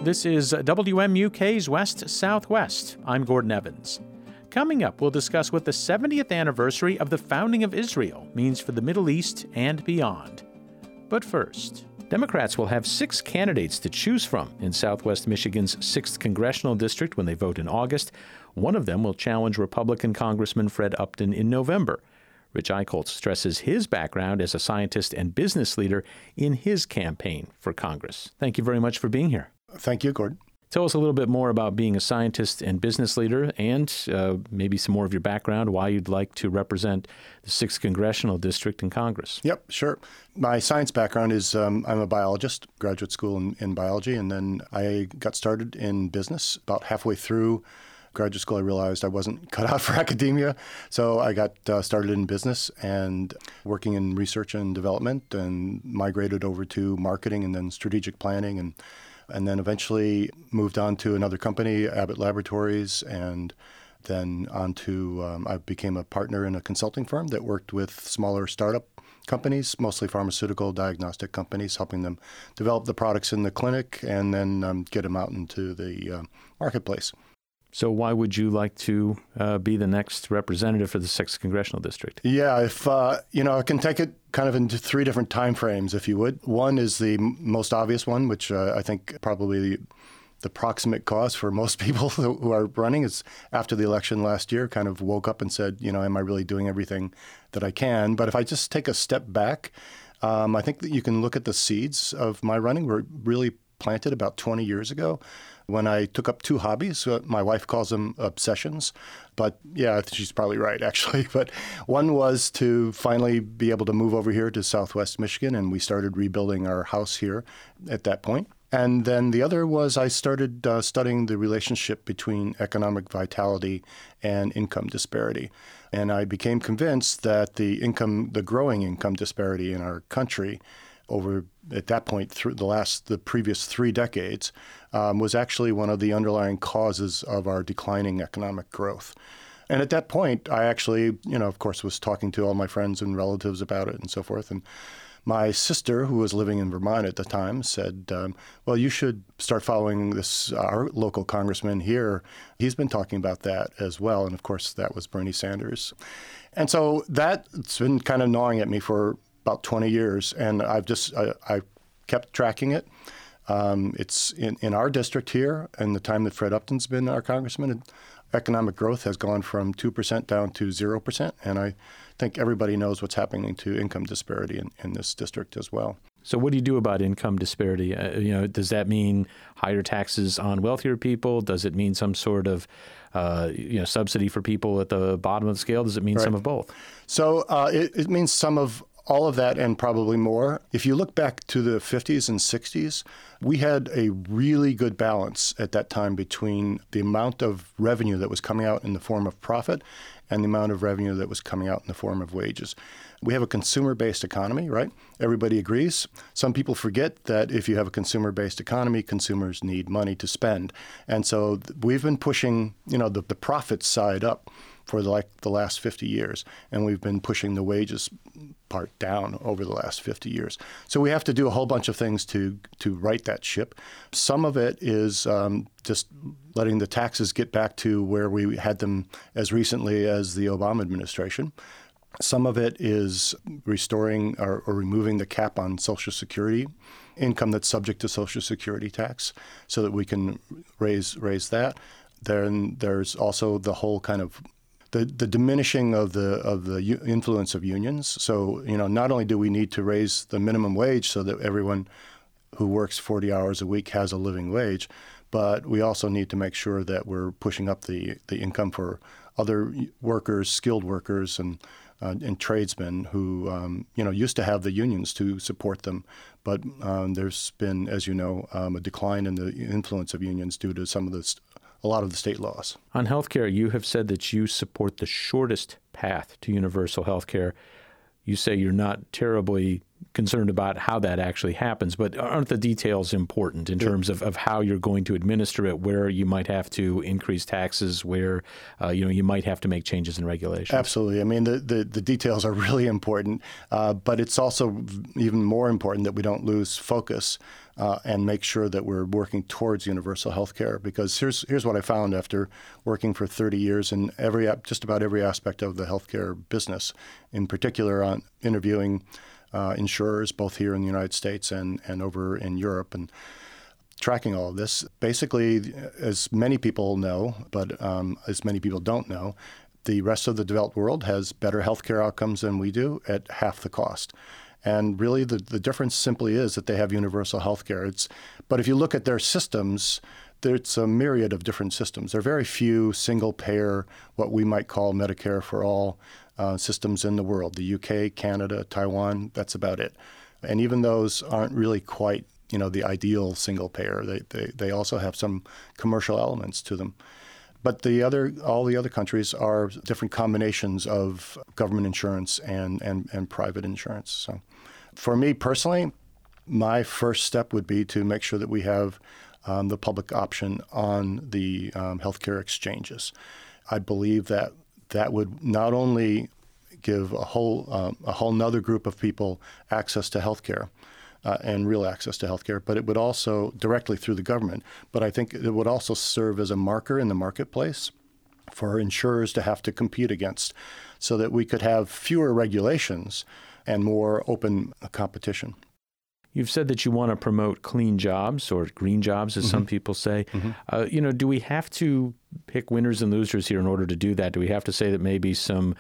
This is WMUK's West Southwest. I'm Gordon Evans. Coming up, we'll discuss what the 70th anniversary of the founding of Israel means for the Middle East and beyond. But first, Democrats will have 6 candidates to choose from in Southwest Michigan's 6th Congressional District when they vote in August. One of them will challenge Republican Congressman Fred Upton in November. Rich Eichholz stresses his background as a scientist and business leader in his campaign for Congress. Thank you very much for being here. Thank you, Gordon. Tell us a little bit more about being a scientist and business leader, and maybe some more of your background, why you'd like to represent the 6th Congressional District in Congress. Yep, sure. My science background is I'm a biologist, graduate school in biology, and then I got started in business. About halfway through graduate school, I realized I wasn't cut out for academia, so I got started in business and working in research and development, and migrated over to marketing and then strategic planning, and then eventually moved on to another company, Abbott Laboratories, and then I became a partner in a consulting firm that worked with smaller startup companies, mostly pharmaceutical diagnostic companies, helping them develop the products in the clinic and then get them out into the marketplace. So why would you like to be the next representative for the 6th Congressional District? Yeah, if I can take it kind of into 3 different time frames, if you would. One is the most obvious one, which I think probably the proximate cause for most people who are running is after the election last year, kind of woke up and said, am I really doing everything that I can? But if I just take a step back, I think that you can look at the seeds of my running were really planted about 20 years ago when I took up 2 hobbies. My wife calls them obsessions, but yeah, she's probably right, actually. But one was to finally be able to move over here to Southwest Michigan, and we started rebuilding our house here at that point. And then the other was I started studying the relationship between economic vitality and income disparity. And I became convinced that the growing income disparity in our country over, at that point, through the previous 3 decades, was actually one of the underlying causes of our declining economic growth. And at that point, I actually, of course, was talking to all my friends and relatives about it and so forth. And my sister, who was living in Vermont at the time, said, well, you should start following our local congressman here. He's been talking about that as well. And of course, that was Bernie Sanders. And so that's been kind of gnawing at me for about 20 years, and I've kept tracking it. It's in our district here, and the time that Fred Upton's been our congressman, economic growth has gone from 2% down to 0%, and I think everybody knows what's happening to income disparity in this district as well. So what do you do about income disparity? Does that mean higher taxes on wealthier people? Does it mean some sort of subsidy for people at the bottom of the scale? Does it mean some of both? So it means some of all of that and probably more. If you look back to the 50s and 60s, we had a really good balance at that time between the amount of revenue that was coming out in the form of profit and the amount of revenue that was coming out in the form of wages. We have a consumer-based economy, right? Everybody agrees. Some people forget that if you have a consumer-based economy, consumers need money to spend. And so we've been pushing, the profit side up for the last 50 years, and we've been pushing the wages part down over the last 50 years. So we have to do a whole bunch of things to right that ship. Some of it is just letting the taxes get back to where we had them as recently as the Obama administration. Some of it is restoring or removing the cap on Social Security income that's subject to Social Security tax so that we can raise that. Then there's also the whole kind of the diminishing of the influence of unions. So, not only do we need to raise the minimum wage so that everyone who works 40 hours a week has a living wage, but we also need to make sure that we're pushing up the income for other workers, skilled workers, and tradesmen who, used to have the unions to support them. But there's been, as you know, a decline in the influence of unions due to a lot of the state laws. On healthcare, you have said that you support the shortest path to universal healthcare. You say you're not terribly concerned about how that actually happens, but aren't the details important in terms of how you're going to administer it, where you might have to increase taxes, where you might have to make changes in regulations? Absolutely. I mean, the details are really important, but it's also even more important that we don't lose focus and make sure that we're working towards universal health care. Because here's what I found after working for 30 years in just about every aspect of the healthcare business, in particular on interviewing insurers, both here in the United States and over in Europe, and tracking all of this. Basically, as many people know, but as many people don't know, the rest of the developed world has better healthcare outcomes than we do at half the cost. And really, the difference simply is that they have universal healthcare. But if you look at their systems, there's a myriad of different systems. There are very few single-payer, what we might call Medicare for all systems in the world. The UK, Canada, Taiwan, that's about it. And even those aren't really quite, the ideal single-payer. They also have some commercial elements to them. But all the other countries are different combinations of government insurance and private insurance. So for me personally, my first step would be to make sure that we have the public option on the healthcare exchanges. I believe that would not only give a whole nother group of people access to healthcare, and real access to healthcare, but it would also directly through the government. But I think it would also serve as a marker in the marketplace for insurers to have to compete against, so that we could have fewer regulations and more open competition. You've said that you want to promote clean jobs, or green jobs, as some people say. Do we have to pick winners and losers here in order to do that? Do we have to say that maybe some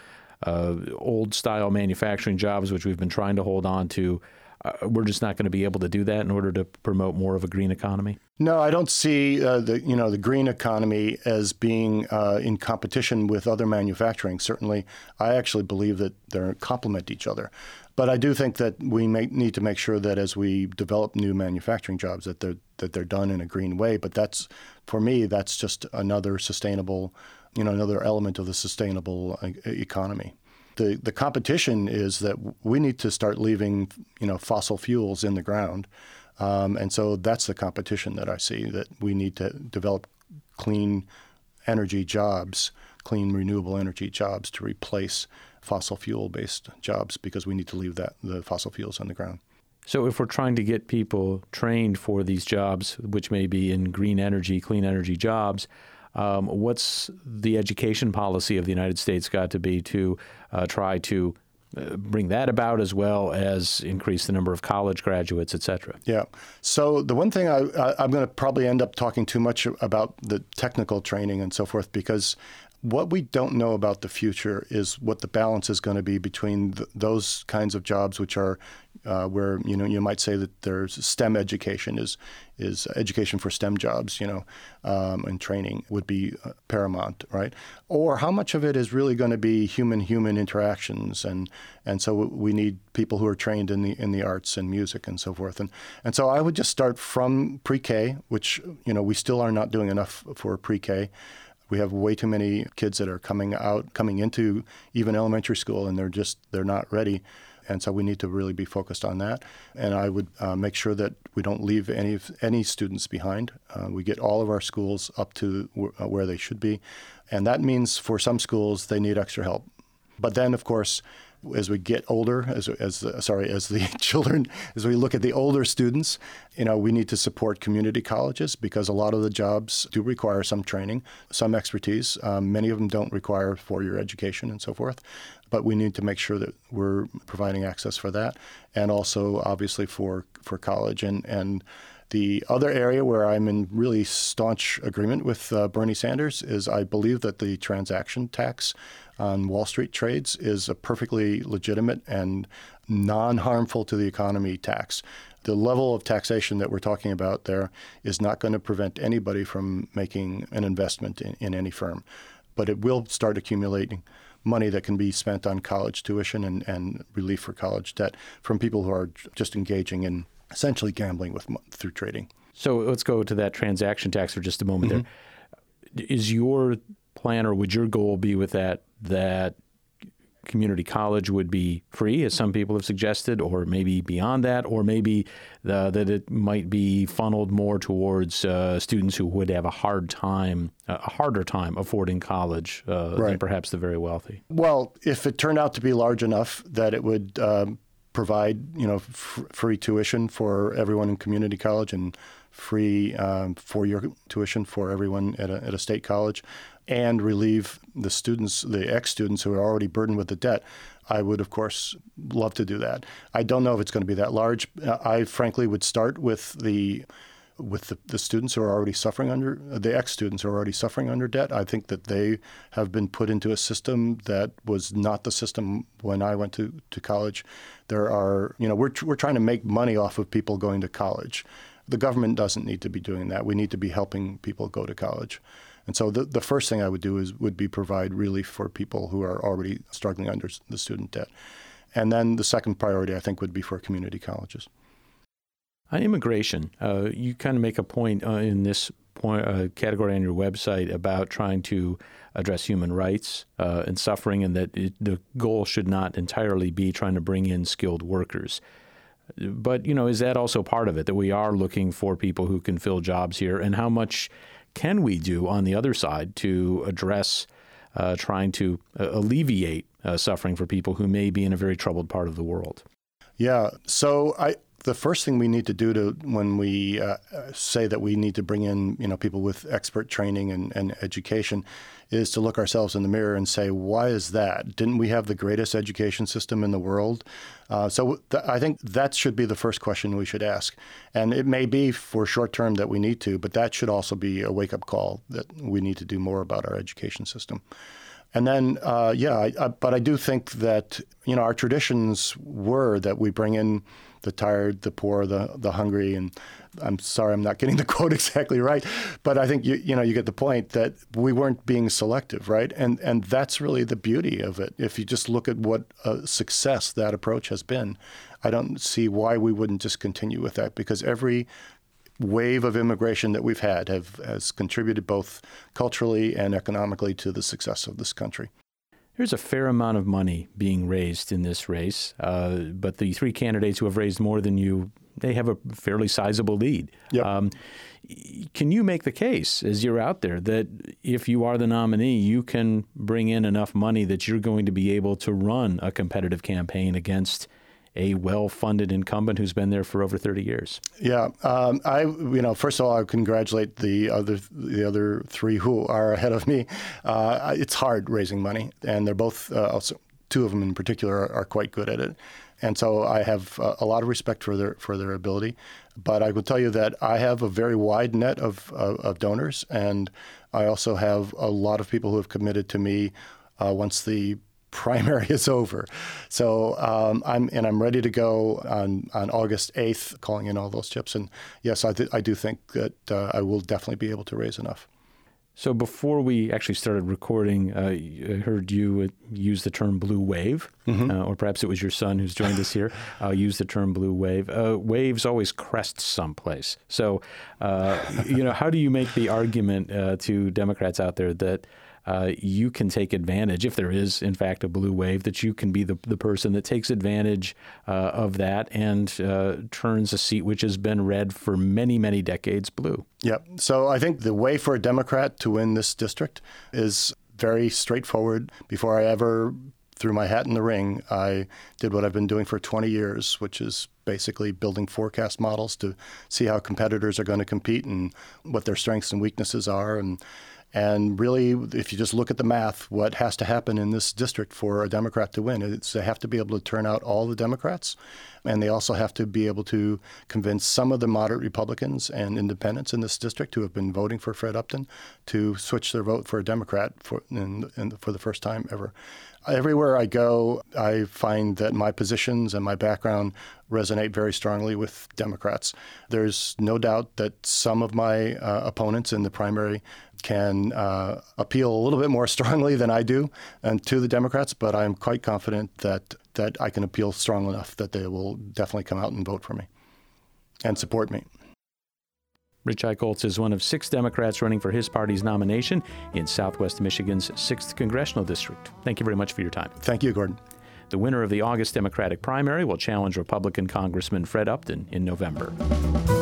old-style manufacturing jobs, which we've been trying to hold on to, we're just not going to be able to do that in order to promote more of a green economy? No, I don't see the green economy as being in competition with other manufacturing. Certainly, I actually believe that they complement each other. But I do think that we need to make sure that as we develop new manufacturing jobs, that they're done in a green way. But for me, that's just another sustainable, another element of the sustainable economy. The competition is that we need to start leaving, fossil fuels in the ground. And so that's the competition that I see, that we need to develop clean energy jobs, clean renewable energy jobs to replace fossil fuel-based jobs, because we need to leave the fossil fuels on the ground. So if we're trying to get people trained for these jobs, which may be in green energy, clean energy jobs, what's the education policy of the United States got to be to try to bring that about, as well as increase the number of college graduates, et cetera? Yeah. So the one thing I'm going to probably end up talking too much about the technical training and so forth, because what we don't know about the future is what the balance is going to be between those kinds of jobs, which are where you might say that there's STEM education is education for STEM jobs, and training would be paramount, right? Or how much of it is really going to be human interactions, and so we need people who are trained in the arts and music and so forth, and so I would just start from pre-K, which we still are not doing enough for pre-K. We have way too many kids that are coming into even elementary school, and they're not ready. And so we need to really be focused on that. And I would make sure that we don't leave any students behind. We get all of our schools up to where they should be. And that means for some schools, they need extra help. But then, of course, as we get older, as the children, as we look at the older students, we need to support community colleges, because a lot of the jobs do require some training, some expertise. Many of them don't require 4-year education and so forth. But we need to make sure that we're providing access for that, and also obviously for college. And the other area where I'm in really staunch agreement with Bernie Sanders is I believe that the transaction tax on Wall Street trades is a perfectly legitimate and non-harmful to the economy tax. The level of taxation that we're talking about there is not going to prevent anybody from making an investment in any firm, but it will start accumulating money that can be spent on college tuition and relief for college debt from people who are just engaging in essentially gambling through trading. So let's go to that transaction tax for just a moment there. Is your plan, or would your goal be with that community college would be free, as some people have suggested, or maybe beyond that, or maybe that it might be funneled more towards students who would have a harder time affording college than perhaps the very wealthy. Well, if it turned out to be large enough that it would provide, free tuition for everyone in community college and free 4-year tuition for everyone at a state college, and relieve the ex-students who are already burdened with the debt, I would, of course, love to do that. I don't know if it's going to be that large. I frankly would start with the students who are already suffering under, the ex-students who are already suffering under debt. I think that they have been put into a system that was not the system when I went to college. There are, we're trying to make money off of people going to college. The government doesn't need to be doing that. We need to be helping people go to college. And so the first thing I would do would be provide relief for people who are already struggling under the student debt. And then the second priority, I think, would be for community colleges. Immigration. You kind of make a point in this category on your website about trying to address human rights and suffering, and that the goal should not entirely be trying to bring in skilled workers. But, is that also part of it, that we are looking for people who can fill jobs here? And how much can we do on the other side to address trying to alleviate suffering for people who may be in a very troubled part of the world? Yeah. So the first thing we need to do when we say that we need to bring in people with expert training and education is to look ourselves in the mirror and say, why is that? Didn't we have the greatest education system in the world? I think that should be the first question we should ask. And it may be for short term that we need to, but that should also be a wake-up call that we need to do more about our education system. And then, but I do think that, our traditions were that we bring in the tired, the poor, the hungry, and I'm sorry I'm not getting the quote exactly right, but I think you get the point that we weren't being selective, right? And that's really the beauty of it. If you just look at what a success that approach has been, I don't see why we wouldn't just continue with that, because every wave of immigration that we've had has contributed both culturally and economically to the success of this country. There's a fair amount of money being raised in this race, but the three candidates who have raised more than you, they have a fairly sizable lead. Yep. Can you make the case, as you're out there, that if you are the nominee, you can bring in enough money that you're going to be able to run a competitive campaign against a well-funded incumbent who's been there for over 30 years? Yeah. First of all, I congratulate the other three who are ahead of me. It's hard raising money, and they're both, also, two of them in particular, are quite good at it. And so I have a lot of respect for their ability. But I will tell you that I have a very wide net of donors, and I also have a lot of people who have committed to me once the primary is over. So I'm ready to go on August 8th, calling in all those chips. And yes, I do think that I will definitely be able to raise enough. So before we actually started recording, I heard you use the term blue wave, or perhaps it was your son who's joined us here, use the term blue wave. Waves always crest someplace. So, how do you make the argument to Democrats out there that you can take advantage, if there is, in fact, a blue wave, that you can be the person that takes advantage of that and turns a seat which has been red for many, many decades blue? Yeah. So I think the way for a Democrat to win this district is very straightforward. Before I ever threw my hat in the ring, I did what I've been doing for 20 years, which is basically building forecast models to see how competitors are going to compete and what their strengths and weaknesses are. And really, if you just look at the math, what has to happen in this district for a Democrat to win is they have to be able to turn out all the Democrats, and they also have to be able to convince some of the moderate Republicans and independents in this district who have been voting for Fred Upton to switch their vote for a Democrat for the first time ever. Everywhere I go, I find that my positions and my background resonate very strongly with Democrats. There's no doubt that some of my opponents in the primary can appeal a little bit more strongly than I do and to the Democrats, but I'm quite confident that I can appeal strong enough that they will definitely come out and vote for me and support me. Rich Eichholz is one of 6 Democrats running for his party's nomination in Southwest Michigan's 6th Congressional District. Thank you very much for your time. Thank you, Gordon. The winner of the August Democratic primary will challenge Republican Congressman Fred Upton in November.